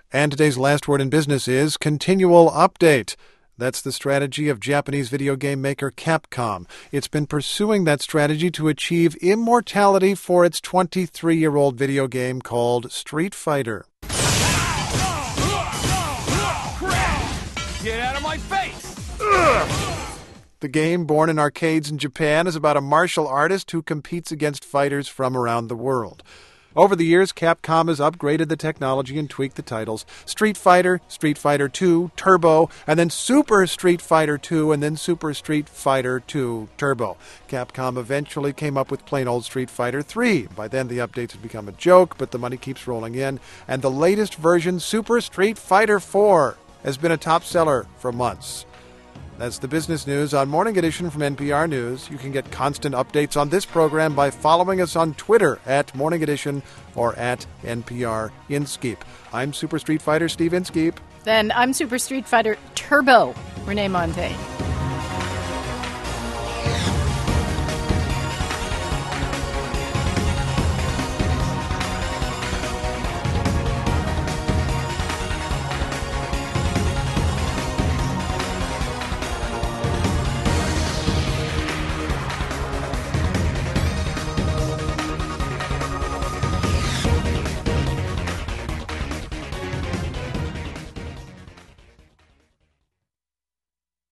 And today's last word in business is continual update. That's the strategy of Japanese video game maker Capcom. It's been pursuing that strategy to achieve immortality for its 23-year-old video game called Street Fighter. Get out of my face! The game, born in arcades in Japan, is about a martial artist who competes against fighters from around the world. Over the years, Capcom has upgraded the technology and tweaked the titles. Street Fighter, Street Fighter II, Turbo, and then Super Street Fighter II, and then Super Street Fighter II Turbo. Capcom eventually came up with plain old Street Fighter III. By then, the updates had become a joke, but the money keeps rolling in. And the latest version, Super Street Fighter IV, has been a top seller for months. That's the business news on Morning Edition from NPR News. You can get constant updates on this program by following us on Twitter at Morning Edition or at NPR Inskeep. I'm Super Street Fighter Steve Inskeep. Then I'm Super Street Fighter Turbo Renee Montagne.